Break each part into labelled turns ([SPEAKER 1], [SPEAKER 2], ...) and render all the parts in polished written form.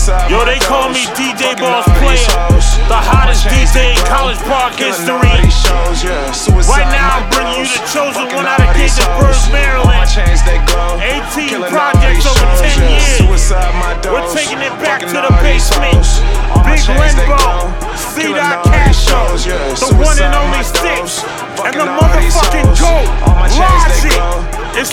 [SPEAKER 1] Yo, they call me DJ Boss Player, the hottest DJ in College Park history. Right now I'm bringing you the chosen one out of Gaithersburg, Maryland. 18 projects over 10 years. We're taking it back to the basement. Big Limbo, C.Dot Castro, the one and only Six, and the motherfucking GOAT, Logic. It's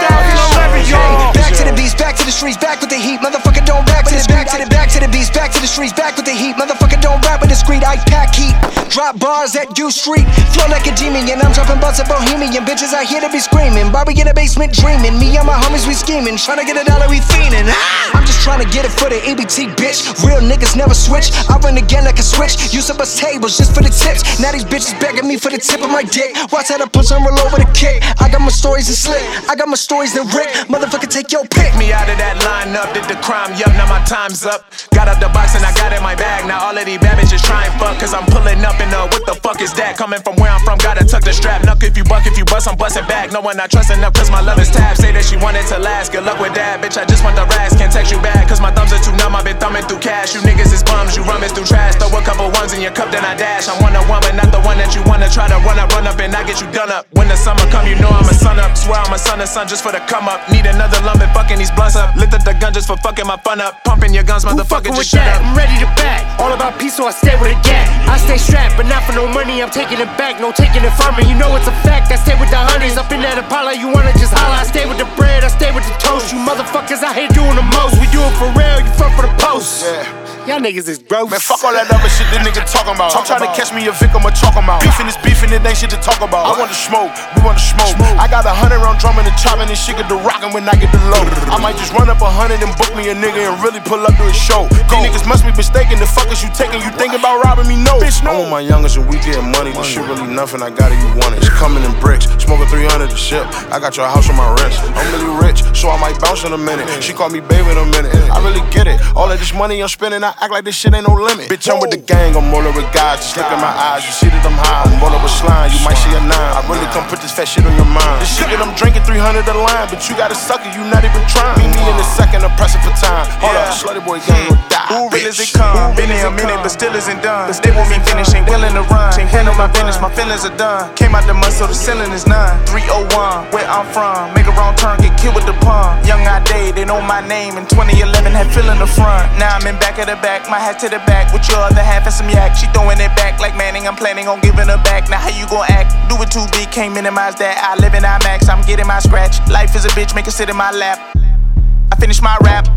[SPEAKER 1] 2011, y'all.
[SPEAKER 2] Back to the beats, back to the streets, back with the heat. Motherfucker don't rap with the back to the beats, back to the streets, back with the heat. Motherfucker don't rap with the street. I pack heat, drop bars at U Street, flow like a demon. And I'm dropping bars of Bohemian bitches out here to be screaming. Barbie in the basement dreaming. Me and my homies we scheming, trying to get a dollar we fiending. I'm just trying to get it for the EBT, bitch. Real niggas never switch. I run again like a switch. Used to bust tables just for the tips. Now these bitches begging me for the tip of my dick. Watch how the punch and roll over the kick. I got my stories and slick. I got my stories that Rick. Motherfucker, take your pick.
[SPEAKER 3] Me out of that lineup, did the crime, yup, now my time's up. Got out the box and I got in my bag. Now all of these bad bitches try and fuck, cause I'm pulling up and what the fuck is that? Coming from where I'm from, gotta tuck the strap. Nuck if you buck, if you bust, I'm busting back. No one I trust enough, cause my love is tab. Say that she wanted to last, good luck with that. Bitch, I just want the rats, can't text you back, cause my thumbs are too numb. I've been thumbing through cash. You niggas is bums, you rummage through trash. Throw a couple ones in your cup, then I dash. I'm one-on-one, but not the one that you wanna try to run up, and I get you done up. When the summer come, you know I'm a sun up. Swear I'm a son of son just for the come up. Need another lump and fucking these blunts up. Lit the gun just for fucking my fun up. Pumping your guns, motherfucker, just shut up.
[SPEAKER 4] I'm ready to back. All about peace, so I stay with a gap. I stay strapped, but not for no money. I'm taking it back, no taking it from me. You know it's a fact. I stay with the honeys up in that Impala. You wanna just holla? I stay with the bread, I stay with the toast. You motherfuckers out here doing the most. We do it for real, you fuck for the post. Y'all niggas is gross.
[SPEAKER 5] Man, fuck all that other shit this nigga talking about. I'm trying to catch me a victim of talking about. Beefing is beefing, it ain't shit to talk about. I want to smoke, we want to smoke. I got 100 round drumming and chopping and shit get the rockin' when I get the low. I might just run up 100 and book me a nigga and really pull up to his show. These niggas must be mistaken, the fuck is you taking? You think about robbing me? No. Bitch, no. I want my youngest and we getting money. This shit really nothing, I got it, you want it. It's coming in bricks, smoking 300 a ship. I got your house on my wrist. I'm really rich, so I might bounce in a minute. She call me baby in a minute. I really get it. All of this money I'm spending, I act like this shit ain't no limit. Bitch, I'm with the gang, I'm rolling with guys. Just look in my eyes, you see that I'm high. I'm rolling with slime, you might see a 9. I really come put this fat shit on your mind. This shit that I'm drinking 300 a line, but you gotta suck it, you not even trying. Meet me in a second, I'm pressing for time. Hold up, slutty boy gang will die.
[SPEAKER 3] Who real as it come? Been here a minute, but still isn't done. They want me finished, ain't willing to run. Ain't handle my business, my feelings are done. Came out the mud, so the ceiling is none. 301, where I'm from. Make a wrong turn, get killed with the pun. Young I day, they know my name. In 2011, had fill in the front. Now I'm in back of the back, my hat to the back. With your other half and some yak. She throwing it back like Manning, I'm planning on giving her back. Now how you gon' act? Do it too big, can't minimize that. I live in IMAX, I'm getting my scratch. Life is a bitch, make her sit in my lap. I finish my rap.